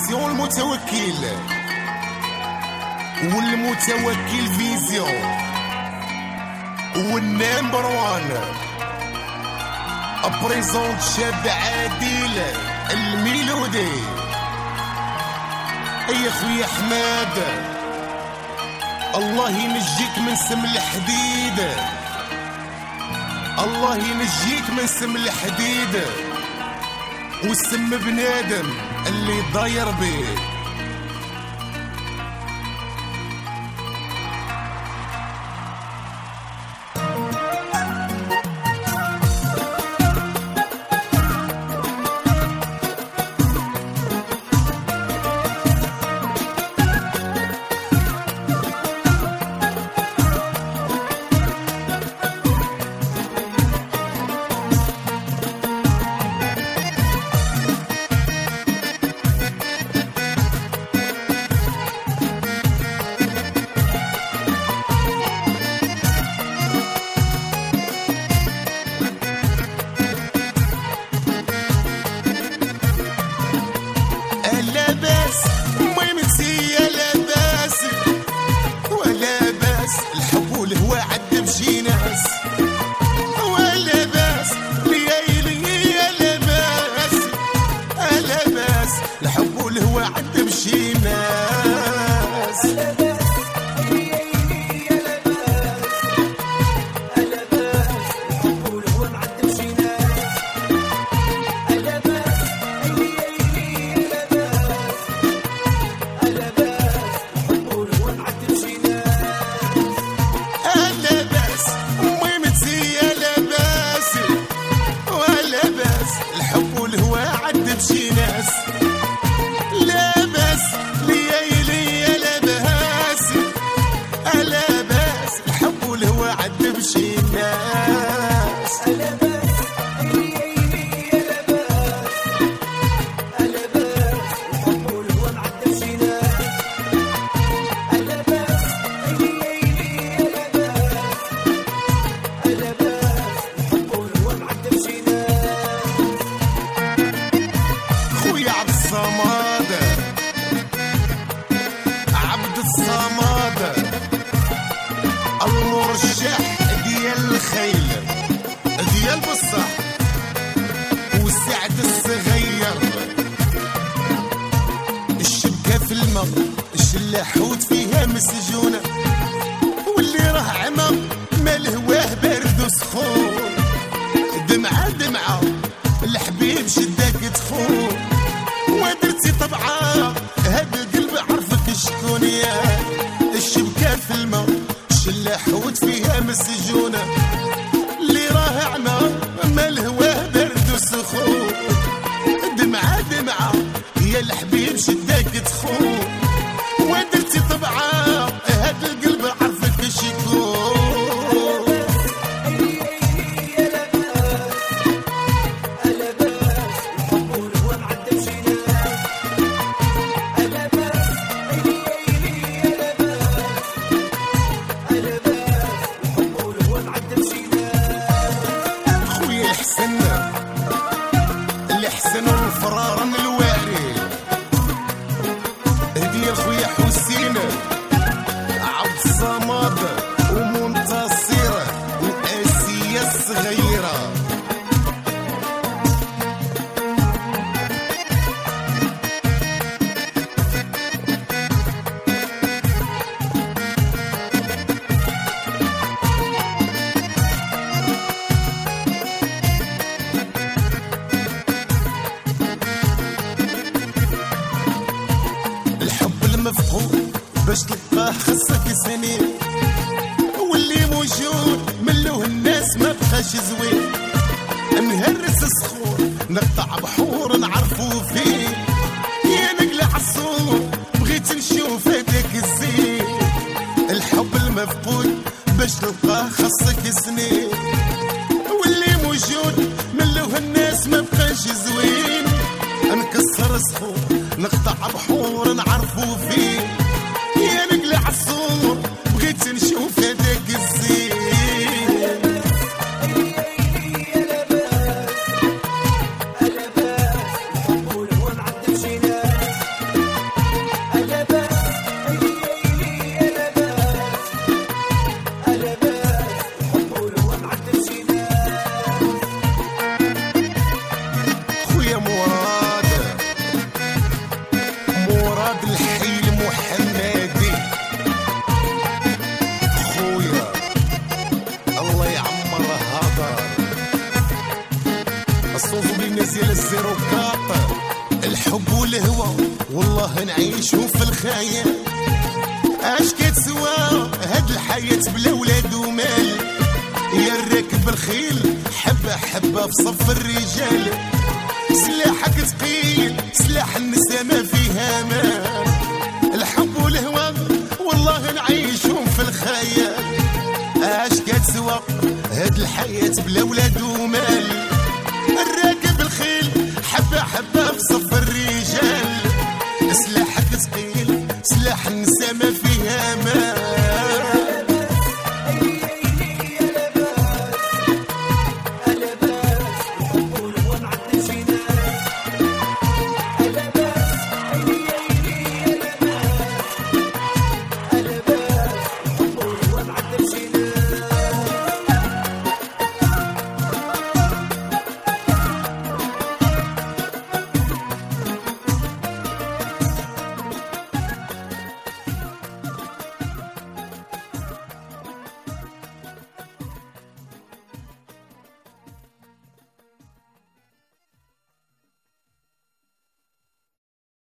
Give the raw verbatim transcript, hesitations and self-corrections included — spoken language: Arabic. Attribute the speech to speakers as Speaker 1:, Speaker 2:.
Speaker 1: فيزيون المتوكل والمتوكل فيزيون والنمبر وان ابريزونت شاب عادل الميلودي. اي خويا حماد الله ينجيك من سم الحديد، الله ينجيك من سم الحديد والسم بنادم اللي ضاير بيه. الشلاحوت فيها مسجونة واللي راه عمى ماله واه بارد وسخون. دمعة دمعة الحبيب شداك تخون ودرتي طبعا هاد القلب عرفك شكون يا. الشبكة في الماء الشلاحوت فيها مسجونة اللي راه عمى ماله واه بارد وسخون. دمعة دمعة يا الحبيب شداك تخون ودرتي طبعا هاد القلب عرفك شكون. خويا الحسن اللي حسن الفرار من الواري هدية خويا حسين عبد الصمد ومنتصرة وآسية الصغيرة. الحب المفقود باش تلقاه خصك سنين واللي موجود ملوه الناس ما بقاش زوين. نهرس سخون نقطع بحور نعرفو فيه يا نقلع عالصور بغيت نشوف هداك الزين. الحب المفقود باش تلقاه خصك سنين واللي موجود ملوه الناس ما بقاش زوين. نكسر سخون نقطع بحور نعرفو فيه يا نقلع عالصور بغيت نشوف هداك الزين. الصوف بينزل الزيرو كاط. الحب والهوى والله نعيشو في الخيال، اش كتسوى هاد الحياة بلا ولاد ومال. يا الراكب الخيل حبة حبة في صف الرجال، سلاحك ثقيل سلاح النساء ما فيها مال. الحب والهوى والله نعيشهم في الخيال، اش كتسوى هاد الحياة بلا ولاد ومال.